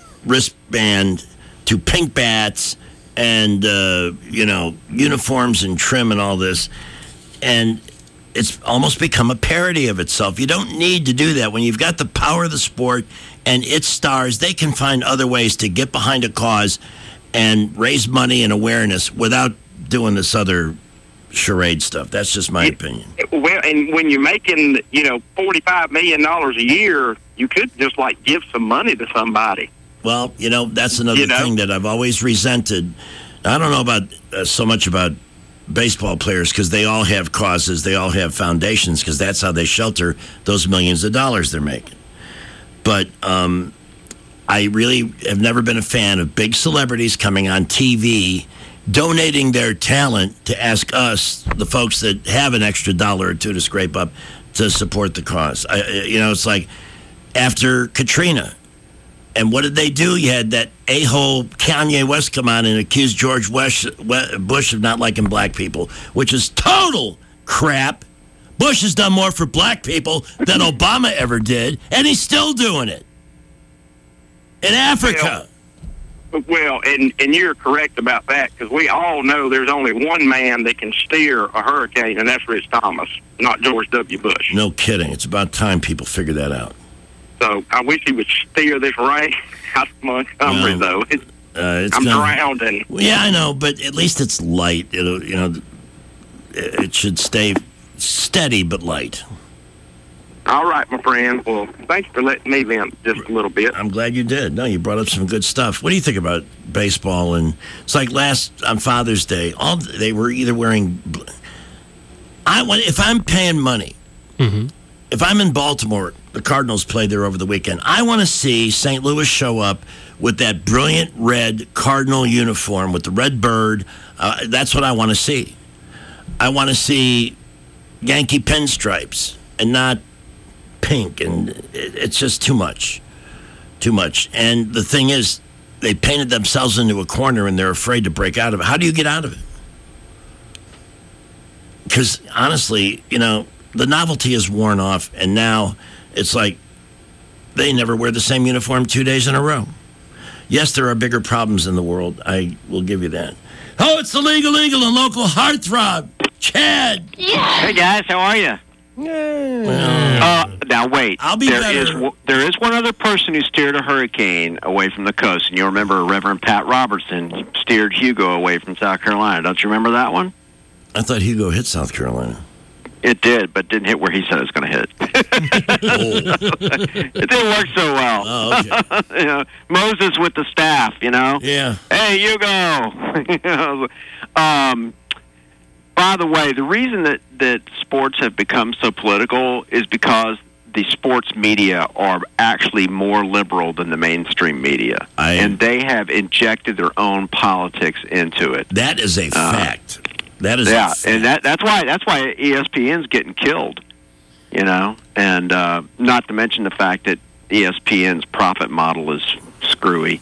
wristband to pink bats and, uh, you know, uniforms and trim and all this, and it's almost become a parody of itself. You don't need to do that. When you've got the power of the sport and its stars, they can find other ways to get behind a cause and raise money and awareness without doing this other charade stuff. That's just my opinion. Well, and when you're making, you know, forty-five million dollars a year, you could just, like, give some money to somebody. Well, you know, that's another you know? thing that I've always resented. I don't know about uh, so much about baseball players because they all have causes, they all have foundations because that's how they shelter those millions of dollars they're making. But um, I really have never been a fan of big celebrities coming on T V, donating their talent to ask us, the folks that have an extra dollar or two to scrape up, to support the cause. I, you know, it's like after Katrina. And what did they do? You had that a-hole Kanye West come on and accuse George Bush of not liking black people, which is total crap. Bush has done more for black people than Obama ever did, and he's still doing it. In Africa. Well, well, and and you're correct about that, because we all know there's only one man that can steer a hurricane, and that's Rich Thomas, not George W. Bush. No kidding. It's about time people figure that out. So I wish he would steer this rain out of Montgomery, No. though. It's, Uh, it's I'm gonna- drowning. Well, yeah, I know, but at least it's light. It'll, you know, it should stay steady but light. All right, my friend. Well, thanks for letting me vent just a little bit. I'm glad you did. No, you brought up some good stuff. What do you think about baseball? And it's like last on Father's Day, all they were either wearing. bl- I want if I'm paying money. If I'm in Baltimore, the Cardinals played there over the weekend. I want to see Saint Louis show up with that brilliant red Cardinal uniform with the red bird. Uh, that's what I want to see. I want to see Yankee pinstripes and not pink, and it, it's just too much. Too much. And the thing is, they painted themselves into a corner and they're afraid to break out of it. How do you get out of it? Because honestly, you know, the novelty is worn off, and now it's like they never wear the same uniform two days in a row. Yes, there are bigger problems in the world. I will give you that. Oh, it's the legal, eagle, and local heartthrob, Chad. Hey guys, how are you? Uh, now wait. I'll be there better. is w- there is one other person who steered a hurricane away from the coast, and you'll remember Reverend Pat Robertson steered Hugo away from South Carolina. Don't you remember that one? I thought Hugo hit South Carolina. It did, but didn't hit where he said it was going to hit. It didn't work so well. Oh, okay. You know, Moses with the staff, you know. Yeah. Hey, Hugo. You know, um, by the way, the reason that, that sports have become so political is because the sports media are actually more liberal than the mainstream media. I- and they have injected their own politics into it. That is a Uh, fact. That is a yeah, fact. and that that's why that's why E S P N's getting killed, you know, and uh, not to mention the fact that E S P N's profit model is screwy.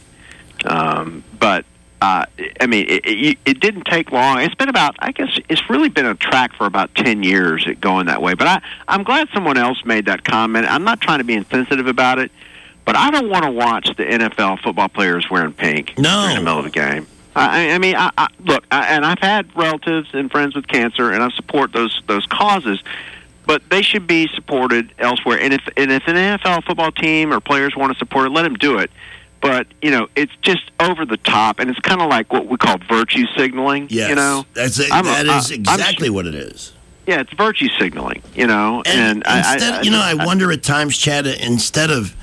Um, but uh, I mean, it, it, it didn't take long. It's been about, I guess, it's really been a track for about ten years it going that way. But I, I'm glad someone else made that comment. I'm not trying to be insensitive about it, but I don't want to watch the N F L football players wearing pink No. during the middle of the game. I, I mean, I, I, look, I, and I've had relatives and friends with cancer, and I support those those causes, but they should be supported elsewhere. And if and if an N F L football team or players want to support it, let them do it. But you know, it's just over the top, and it's kind of like what we call virtue signaling. Yes. You know, That's a, I'm a- that is I- I'm exactly what it is. yeah, it's virtue signaling. You know, and, And, I, instead, I, you know, I wonder at times, Chad, instead of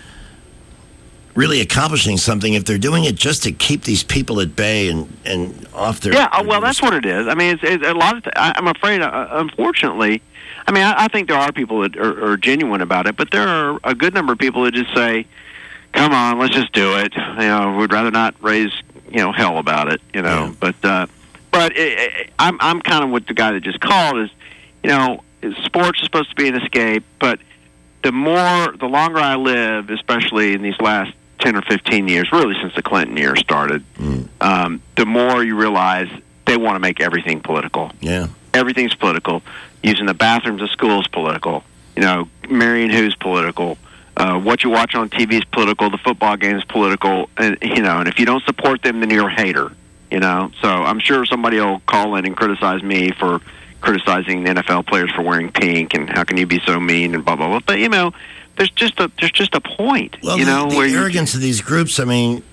really accomplishing something, if they're doing it just to keep these people at bay and, and off their... Yeah, uh, well, that's what it is. I mean, it's, it's a lot of. Th- I, I'm afraid, uh, unfortunately, I mean, I, I think there are people that are, are genuine about it, but there are a good number of people that just say, "Come on, let's just do it." You know, we'd rather not raise, you know, hell about it. You know, Yeah. but uh, but it, it, I'm I'm kind of with the guy that just called. Is you know, sports is supposed to be an escape, but the more, the longer I live, especially in these last ten or fifteen years, really since the Clinton years started, Mm. um, the more you realize they want to make everything political. Yeah. Everything's political. Using the bathrooms of schools political. You know, marrying who's political. Uh, what you watch on T V is political. The football game is political. And you know, and if you don't support them, then you're a hater. You know, so I'm sure somebody will call in and criticize me for criticizing the N F L players for wearing pink and how can you be so mean and blah blah blah. But you know, there's just a there's just a point. Well, you know, the, where the you arrogance of these groups, I mean,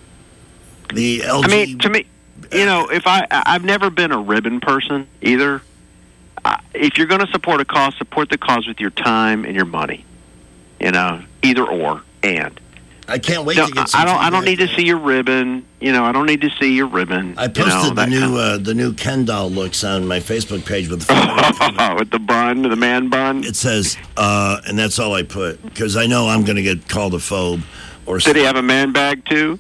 the L G... I mean, to me, you know, if I, I've never been a ribbon person either. Uh, if you're going to support a cause, support the cause with your time and your money. You know, either or, and. I can't wait No, to get I some don't. I don't feedback. need to see your ribbon. You know, I don't need to see your ribbon. I you posted know, the that new kind uh, the new Ken doll looks on my Facebook page with of- with the bun, the man bun. It says, uh, and that's all I put because I know I'm going to get called a phobe. Or Did he have a man bag too?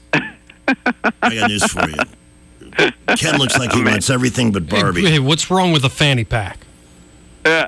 I got news for you. Ken looks like he wants everything but Barbie. Hey, what's wrong with a fanny pack? Uh,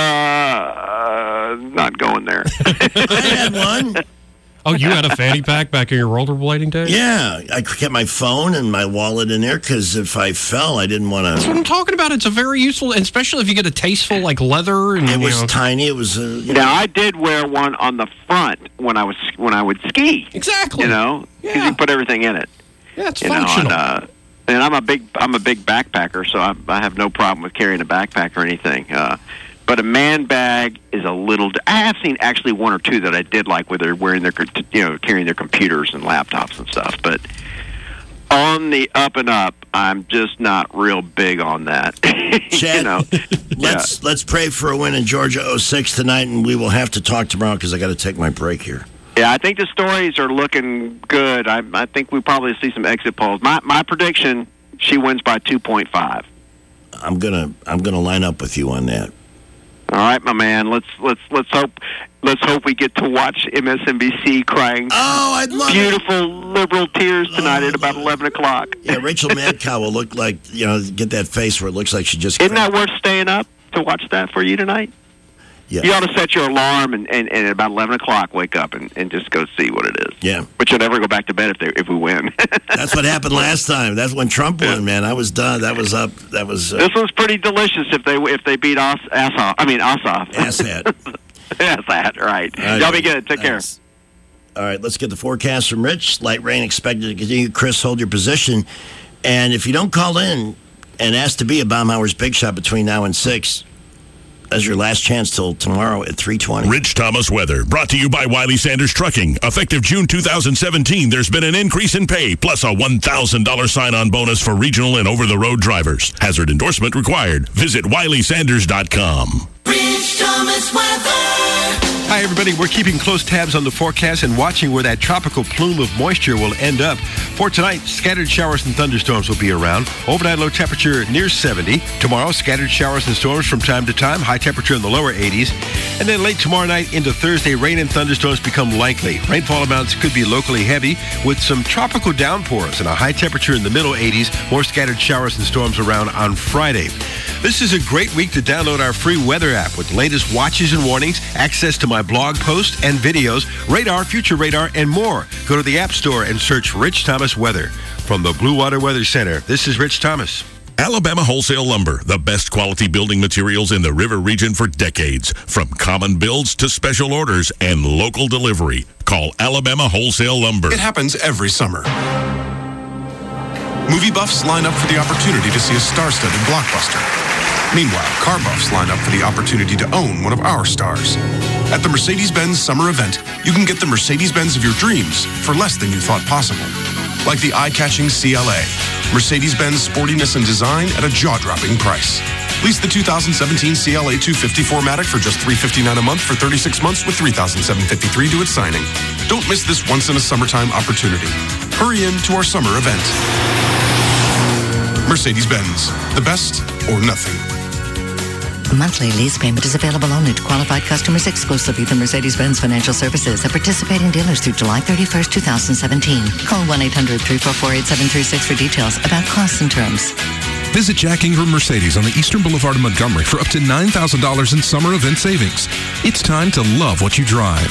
uh, not going there. I had one. Oh, you had a fanny pack back in your rollerblading days? Yeah, I kept my phone and my wallet in there because if I fell, I didn't want That's what to. I'm talking about. It's a very useful, especially if you get a tasteful like leather. And It you was know. tiny. It was. Uh, you know, Now I did wear one on the front when I was when I would ski. Exactly. You know, because you put everything in it. Yeah, it's you functional. Know, and, uh, and I'm a big I'm a big backpacker, so I, I have no problem with carrying a backpack or anything. Uh, but a man bag is a little. I have seen actually one or two that I did like, where they're wearing their, you know, carrying their computers and laptops and stuff. But on the up and up, I'm just not real big on that. Chad, you know, let's let's pray for a win in Georgia oh six tonight, and we will have to talk tomorrow because I got to take my break here. Yeah, I think the stories are looking good. I, I think we probably see some exit polls. My my prediction: she wins by two point five. I'm gonna I'm gonna line up with you on that. All right, my man. Let's let's let's hope let's hope we get to watch M S N B C crying. Oh, I'd love beautiful it. liberal tears tonight oh, at about eleven o'clock. Yeah, Rachel Madcow will look like, you know, get that face where it looks like she just. Isn't cried. that worth staying up to watch that for you tonight? Yeah. You ought to set your alarm and, and, and at about eleven o'clock wake up and, and just go see what it is. Yeah. But you'll never go back to bed if they, if we win. That's what happened last time. That's when Trump won, man. I was done. That was up. That was. Uh, this was pretty delicious if they if they beat Os, Assoff. I mean Ossoff. Asshat. Asshat, right. right. Y'all be good. Take Thanks. care. All right, let's get the forecast from Rich. Light rain expected to continue. Chris, hold your position. And if you don't call in and ask to be a Baumhower's Big Shot between now and six, that's your last chance till tomorrow at three twenty. Rich Thomas weather, brought to you by Wiley Sanders Trucking. Effective June two thousand seventeen, there's been an increase in pay, plus a one thousand dollars sign-on bonus for regional and over-the-road drivers. Hazard endorsement required. Visit wiley sanders dot com. Rich Thomas weather. Hi, everybody. We're keeping close tabs on the forecast and watching where that tropical plume of moisture will end up. For tonight, scattered showers and thunderstorms will be around. Overnight low temperature near seventy. Tomorrow, scattered showers and storms from time to time. High temperature in the lower eighties. And then late tomorrow night into Thursday, rain and thunderstorms become likely. Rainfall amounts could be locally heavy with some tropical downpours and a high temperature in the middle eighties. More scattered showers and storms around on Friday. This is a great week to download our free weather app with the latest watches and warnings, access to my blog posts and videos, radar, future radar, and more. Go to the App Store and search Rich Thomas Weather. From the Blue Water Weather Center, this is Rich Thomas. Alabama Wholesale Lumber, the best quality building materials in the River region for decades. From common builds to special orders and local delivery. Call Alabama Wholesale Lumber. It happens every summer. Movie buffs line up for the opportunity to see a star-studded blockbuster. Meanwhile, car buffs line up for the opportunity to own one of our stars. At the Mercedes-Benz Summer Event, you can get the Mercedes-Benz of your dreams for less than you thought possible. Like the eye-catching C L A, Mercedes-Benz sportiness and design at a jaw-dropping price. Lease the two thousand seventeen C L A two fifty four-matic for just three hundred fifty-nine dollars a month for thirty-six months with three thousand seven hundred fifty-three dollars to its signing. Don't miss this once-in-a-summertime opportunity. Hurry in to our summer event. Mercedes-Benz, the best or nothing. Monthly lease payment is available only to qualified customers exclusively through Mercedes-Benz Financial Services at participating dealers through July thirty-first, twenty seventeen. Call one eight hundred three four four eight seven three six for details about costs and terms. Visit Jack Ingram Mercedes on the Eastern Boulevard in Montgomery for up to nine thousand dollars in summer event savings. It's time to love what you drive.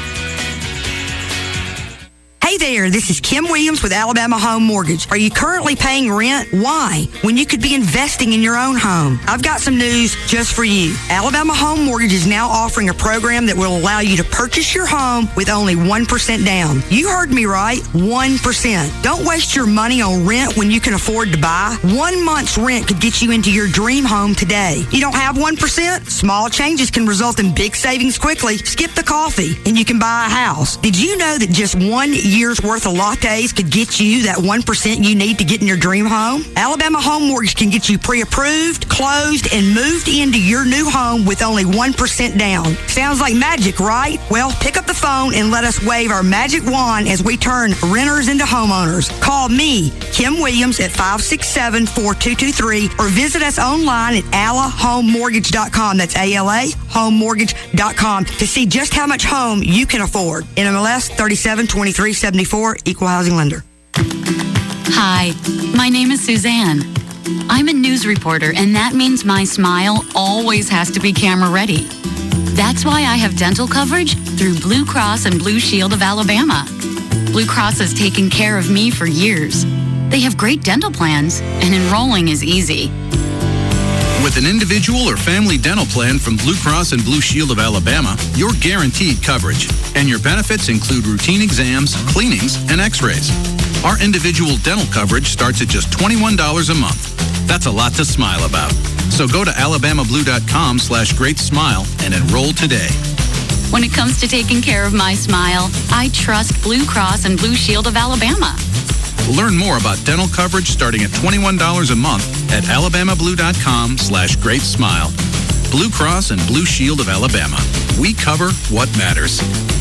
Hey there, this is Kim Williams with Alabama Home Mortgage. Are you currently paying rent? Why? When you could be investing in your own home. I've got some news just for you. Alabama Home Mortgage is now offering a program that will allow you to purchase your home with only one percent down. You heard me right, one percent. Don't waste your money on rent when you can afford to buy. One month's rent could get you into your dream home today. You don't have one percent? Small changes can result in big savings quickly. Skip the coffee and you can buy a house. Did you know that just one year's worth of lattes could get you that one percent you need to get in your dream home? Alabama Home Mortgage can get you pre-approved, closed, and moved into your new home with only one percent down. Sounds like magic, right? Well, pick up the phone and let us wave our magic wand as we turn renters into homeowners. Call me, Kim Williams, at five six seven, four two two three or visit us online at ala home mortgage dot com. That's A L A home mortgage dot com to see just how much home you can afford. N M L S thirty-seven twenty-three seventy-four, Equal Housing Lender. Hi, my name is Suzanne. I'm a news reporter, and that means my smile always has to be camera ready. That's why I have dental coverage through Blue Cross and Blue Shield of Alabama. Blue Cross has taken care of me for years. They have great dental plans, and enrolling is easy. With an individual or family dental plan from Blue Cross and Blue Shield of Alabama, you're guaranteed coverage, and your benefits include routine exams, cleanings, and x-rays. Our individual dental coverage starts at just twenty-one dollars a month. That's a lot to smile about. So go to alabamablue.com slash great smile and enroll today. When it comes to taking care of my smile, I trust Blue Cross and Blue Shield of Alabama. Learn more about dental coverage starting at twenty-one dollars a month at alabamablue.com slash great smile. Blue Cross and Blue Shield of Alabama. We cover what matters.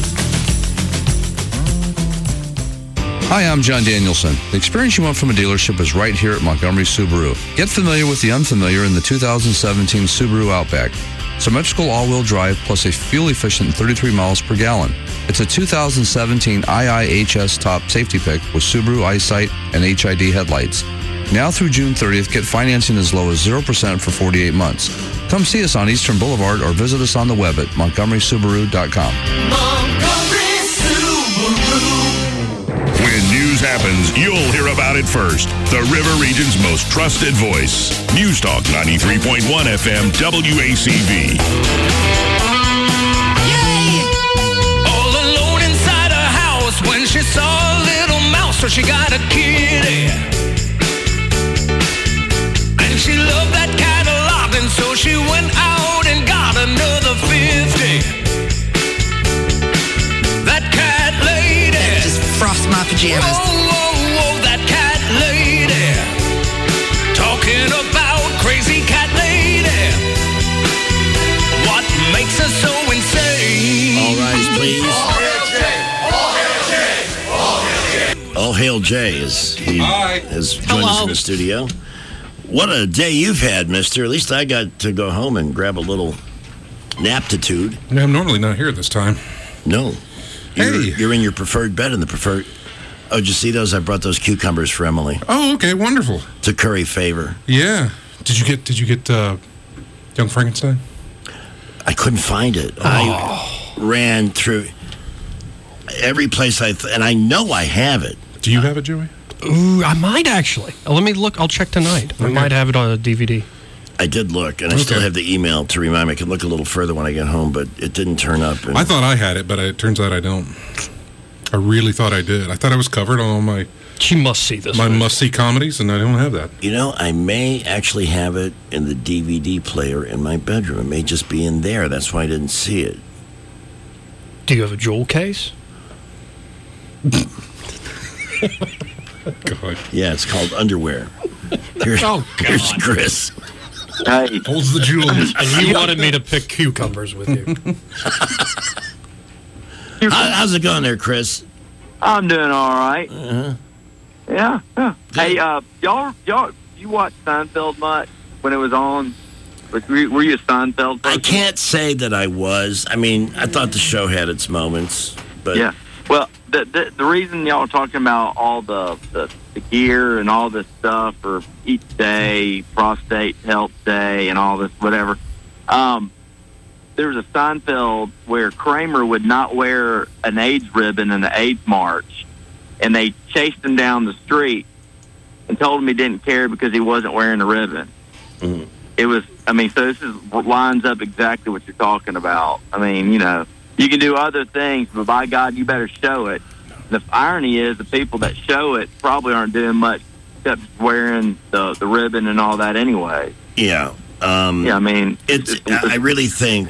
Hi, I'm John Danielson. The experience you want from a dealership is right here at Montgomery Subaru. Get familiar with the unfamiliar in the two thousand seventeen Subaru Outback. Symmetrical all-wheel drive plus a fuel-efficient thirty-three miles per gallon. It's a two thousand seventeen I I H S top safety pick with Subaru EyeSight and H I D headlights. Now through June thirtieth, get financing as low as zero percent for forty-eight months. Come see us on Eastern Boulevard or visit us on the web at montgomery subaru dot com. Montgomery Subaru. When news happens, you'll hear about it first. The River Region's most trusted voice. News Talk ninety-three point one F M W A C V. All alone inside her house when she saw a little mouse, so she got a kitty. And she loved that catalog, and so she went out and got another fifty. That cat lady. Just frost my pajamas. Whoa, whoa, whoa, that cat lady. Talking about crazy cat lady. What makes her so insane? All rise, please. All hail Jay as he has joined us in the studio. What a day you've had, mister. At least I got to go home and grab a little naptitude. Yeah, I'm normally not here this time. No. You're, Hey. you're in your preferred bed in the preferred... Oh, did you see those? I brought those cucumbers for Emily. Oh, okay, wonderful. To curry favor. Yeah. Did you get Did you get uh, Young Frankenstein? I couldn't find it. I ran through every place I... Th- and I know I have it. Do you have it, Joey? Ooh, I might actually. Uh, Let me look. I'll check tonight. I Okay. might have it on a D V D. I did look, and I Okay. still have the email to remind me. I could look a little further when I get home, but it didn't turn up. And I thought I had it, but it turns out I don't. I really thought I did. I thought I was covered on all my... She must see this. My movie. must-see comedies, and I don't have that. You know, I may actually have it in the D V D player in my bedroom. It may just be in there. That's why I didn't see it. Do you have a jewel case? God. Yeah, it's called underwear. Here, Oh, here's God. Chris. Hey. Holds the jewels. And you wanted me to pick cucumbers with you. How, how's it going there, Chris? I'm doing all right. Uh-huh. Yeah. yeah. Hey, uh, y'all, y'all, you watch Seinfeld much when it was on? Like, Were you, were you a Seinfeld person? I can't say that I was. I mean, I thought the show had its moments, but Yeah. Well, the, the the reason y'all are talking about all the, the the gear and all this stuff for each day, prostate health day, and all this whatever. Um, there was a Seinfeld where Kramer would not wear an AIDS ribbon in the AIDS march, and they chased him down the street and told him he didn't care because he wasn't wearing a ribbon. Mhm. It was, I mean, so this is lines up exactly what you're talking about. I mean, you know, you can do other things, but by God, you better show it. The irony is the people that show it probably aren't doing much except wearing the, the ribbon and all that anyway. yeah. Um, Yeah, I mean, it's. I really think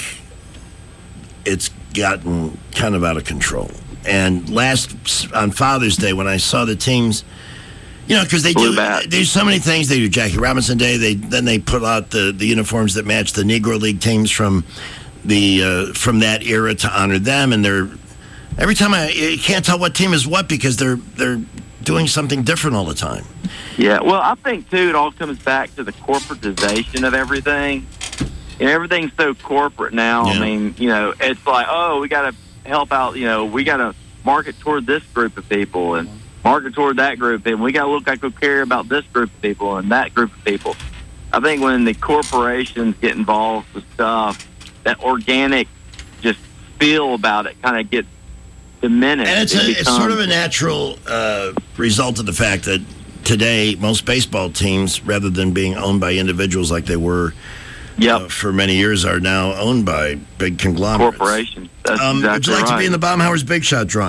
it's gotten kind of out of control. And last on Father's Day, when I saw the teams, you know, because they do there's so many things. They do Jackie Robinson Day. They then they put out the, the uniforms that match the Negro League teams from the uh, from that era to honor them. And they're every time I you can't tell what team is what because they're they're doing something different all the time. Yeah, well, I think, too, it all comes back to the corporatization of everything. You know, everything's so corporate now. I mean, you know, it's like, oh, we got to help out, you know, we got to market toward this group of people and market toward that group, and we got to look like we care about this group of people and that group of people. I think when the corporations get involved with stuff, that organic just feel about it kind of gets diminished. And it's, It a, it's becomes- sort of a natural uh, result of the fact that today most baseball teams, rather than being owned by individuals like they were uh, for many years, are now owned by big conglomerates. corporations. That's Um, exactly would you like right. to be in the Baumhower's Big Shot drawing?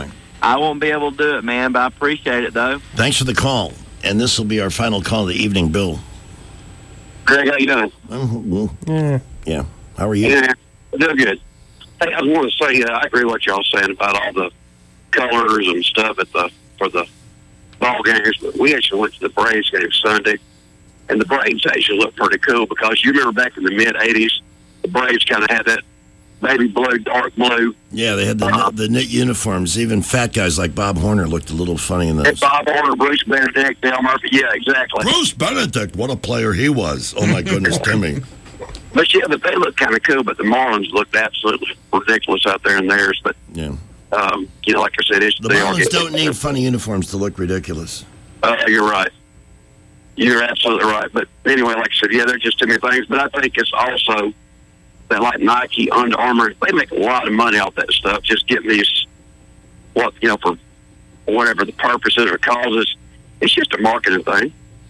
I won't be able to do it, man, but I appreciate it, though. Thanks for the call. And this will be our final call of the evening, Bill. Greg, how you doing? Oh, yeah. Yeah. How are you? Yeah, doing good. Hey, I want to say, uh, I agree with what y'all saying about all the colors and stuff at the for the ball games, but we actually went to the Braves game Sunday, and the Braves actually looked pretty cool because you remember back in the mid-eighties, the Braves kind of had that baby blue, dark blue. Yeah, they had the, uh, the knit uniforms. Even fat guys like Bob Horner looked a little funny in those. And Bob Horner, Bruce Benedict, Dale Murphy. Yeah, exactly. Bruce Benedict, what a player he was. Oh, my goodness, Timmy. But, yeah, but they looked kind of cool, but the Marlins looked absolutely ridiculous out there in theirs. But, yeah. um, you know, like I said, it's, The they are Marlins getting- don't need funny uniforms to look ridiculous. Uh, you're right. You're absolutely right. But anyway, like I said, yeah, they're just too many things. But I think it's also that, like Nike, Under Armour, they make a lot of money off that stuff. Just getting these, what you know, for whatever the purpose is or causes. It's just a marketing thing.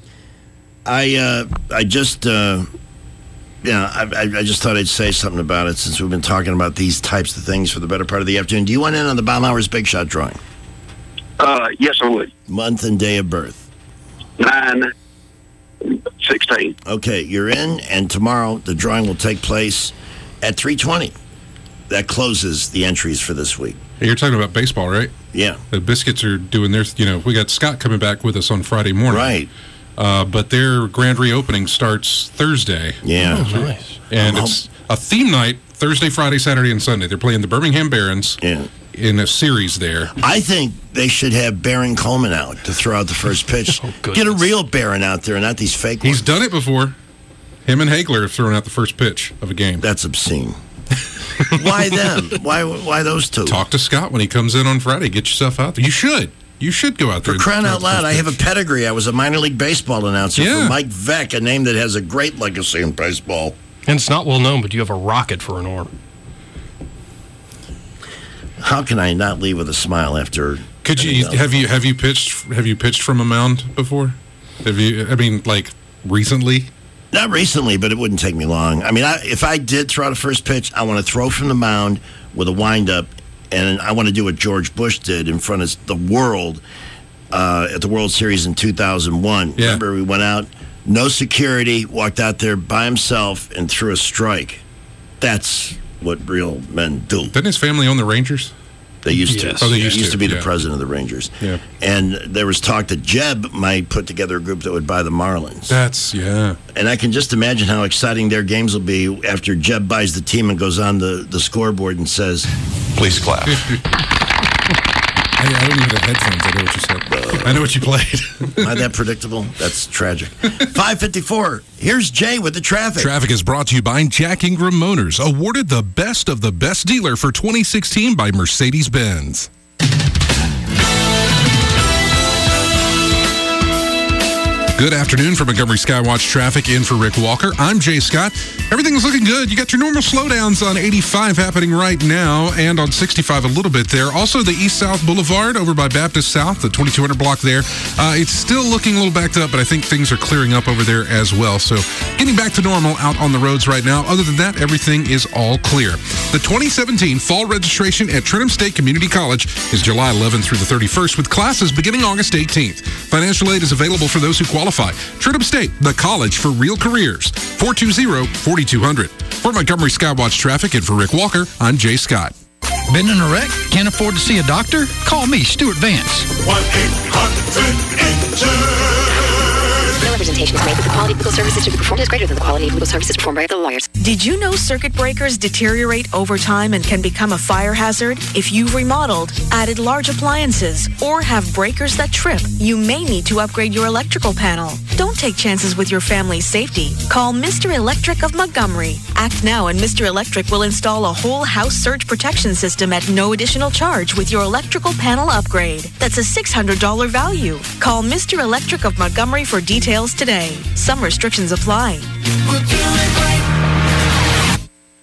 I uh, I just uh, yeah I, I I just thought I'd say something about it since we've been talking about these types of things for the better part of the afternoon. Do you want in on the Baumhauer's Big Shot drawing? Uh, yes, I would. Month and day of birth. Nine sixteen. Okay, you're in, and tomorrow the drawing will take place at three twenty. That closes the entries for this week. Hey, you're talking about baseball, right? Yeah. The Biscuits are doing their, you know, we got Scott coming back with us on Friday morning. Right. Uh, but their grand reopening starts Thursday. Yeah. Oh, nice. And Um, it's a theme night Thursday, Friday, Saturday, and Sunday. They're playing the Birmingham Barons yeah. in a series there. I think they should have Baron Coleman out to throw out the first pitch. Oh, Get a real Baron out there, not these fake He's ones. done it before. Him and Hagler have thrown out the first pitch of a game. That's obscene. Why them? Why why those two? Talk to Scott when he comes in on Friday. Get yourself out there. You should. You should go out there. For and crying throw out the loud, first I have a pitch. pedigree. I was a minor league baseball announcer Yeah. for Mike Veck, a name that has a great legacy in baseball. And it's not well known, but you have a rocket for an arm. How can I not leave with a smile after? Could you have you have you pitched have you pitched from a mound before? Have you? I mean, like recently? Not recently, but it wouldn't take me long. I mean, I, if I did throw out a first pitch, I want to throw from the mound with a windup, and I want to do what George Bush did in front of the world uh, at the World Series in two thousand one. Yeah. Remember, we went out, no security, walked out there by himself and threw a strike. That's what real men do. Didn't his family own the Rangers? They used Yes. to. Oh, they He used used to, to be the yeah. president of the Rangers. Yeah. And there was talk that Jeb might put together a group that would buy the Marlins. That's yeah. And I can just imagine how exciting their games will be after Jeb buys the team and goes on the, the scoreboard and says, Please clap. I, I don't even have headphones. I know what you said. I know what you played. Am I that predictable? That's tragic. five fifty-four. Here's Jay with the traffic. Traffic is brought to you by Jack Ingram Motors, awarded the best of the best dealer for twenty sixteen by Mercedes-Benz. Good afternoon from Montgomery Skywatch Traffic in for Rick Walker. I'm Jay Scott. Everything's looking good. You got your normal slowdowns on eighty-five happening right now and on sixty-five a little bit there. Also, the East-South Boulevard over by Baptist South, the twenty-two hundred block there. Uh, it's still looking a little backed up, but I think things are clearing up over there as well. So getting back to normal out on the roads right now. Other than that, everything is all clear. The twenty seventeen fall registration at Trenton State Community College is July eleventh through the thirty-first with classes beginning August eighteenth. Financial aid is available for those who qualify. Trenton State, the college for real careers. four two zero, four two zero zero. For Montgomery Skywatch Traffic and for Rick Walker, I'm Jay Scott. Been in a wreck? Can't afford to see a doctor? Call me, Stuart Vance. one eight hundred injured. No representation is made that the quality of legal services to be performed is greater than the quality of legal services performed by the lawyers. Did you know circuit breakers deteriorate over time and can become a fire hazard? If you've remodeled, added large appliances, or have breakers that trip, you may need to upgrade your electrical panel. Don't take chances with your family's safety. Call Mister Electric of Montgomery. Act now and Mister Electric will install a whole house surge protection system at no additional charge with your electrical panel upgrade. That's a six hundred dollars value. Call Mister Electric of Montgomery for details today. Some restrictions apply.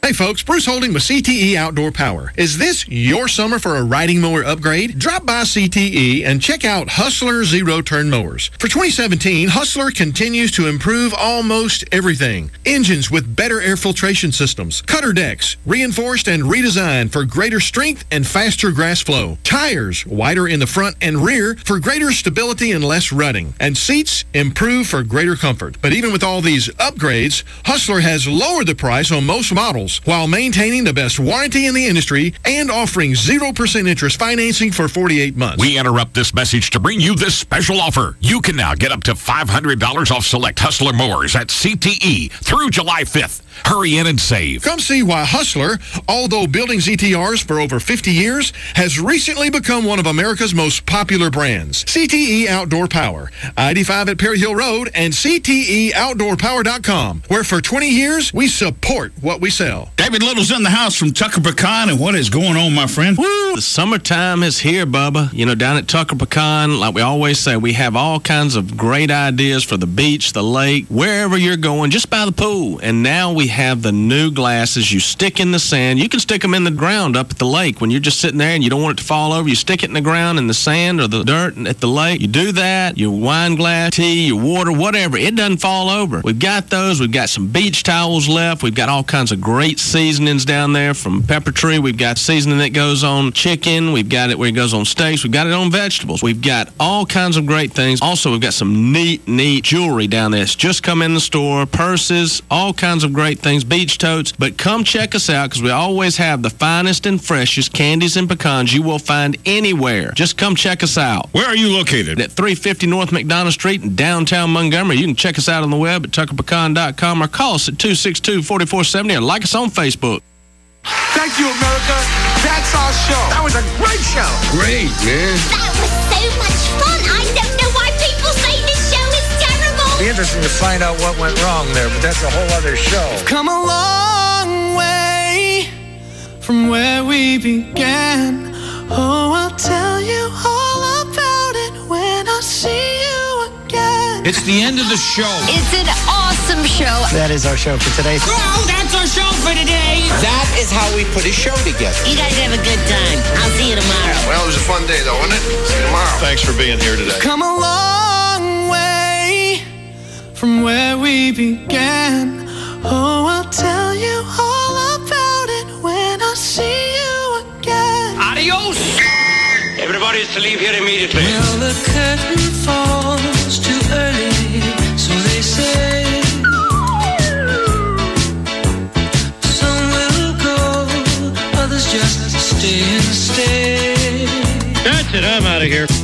Hey folks, Bruce Holding with C T E Outdoor Power. Is this your summer for a riding mower upgrade? Drop by C T E and check out Hustler Zero Turn Mowers. For twenty seventeen, Hustler continues to improve almost everything. Engines with better air filtration systems, cutter decks, reinforced and redesigned for greater strength and faster grass flow. Tires, wider in the front and rear for greater stability and less rutting. And seats, improved for greater comfort. But even with all these upgrades, Hustler has lowered the price on most models, while maintaining the best warranty in the industry and offering zero percent interest financing for forty-eight months. We interrupt this message to bring you this special offer. You can now get up to five hundred dollars off select Hustler mowers at C T E through July fifth. Hurry in and save. Come see why Hustler, although building Z T Rs for over fifty years, has recently become one of America's most popular brands. C T E Outdoor Power, I eighty-five at Perry Hill Road, and C T E outdoor power dot com, where for twenty years, we support what we sell. David Little's in the house from Tucker Pecan, and what is going on, my friend? Woo! The summertime is here, Bubba. You know, down at Tucker Pecan, like we always say, we have all kinds of great ideas for the beach, the lake, wherever you're going, just by the pool. And now we have the new glasses you stick in the sand. You can stick them in the ground up at the lake when you're just sitting there and you don't want it to fall over. You stick it in the ground in the sand or the dirt at the lake. You do that, your wine glass, tea, your water, whatever. It doesn't fall over. We've got those. We've got some beach towels left. We've got all kinds of great seasonings down there from Pepper Tree. We've got seasoning that goes on chicken. We've got it where it goes on steaks. We've got it on vegetables. We've got all kinds of great things. Also, we've got some neat, neat jewelry down there. It's just come in the store. Purses, all kinds of great things, beach totes. But come check us out because we always have the finest and freshest candies and pecans you will find anywhere. Just come check us out. Where are you located? At three fifty North McDonough Street in downtown Montgomery. You can check us out on the web at tucker pecan dot com or call us at two six two, four four seven zero or like us on Facebook. Thank you, America. That's our show. That was a great show. Great, man. That was so much fun. I don't know why people say this show is terrible. It'd be interesting to find out what went wrong there, but that's a whole other show. Come a long way from where we began. Oh, I'll tell you all about it when I see you again. It's the end of the show. It's an awesome show. That is our show for today. Well, that's our show for today. That is how we put a show together. You guys have a good time. I'll see you tomorrow. Well, it was a fun day, though, wasn't it? See you tomorrow. Thanks for being here today. Come a long way from where we began. Oh, I'll tell you all about it when I see you again. Adios. Everybody is to leave here immediately. Well, the curtain falls too early, so they say. Some will go, others just stay and stay. That's it. I'm out of here.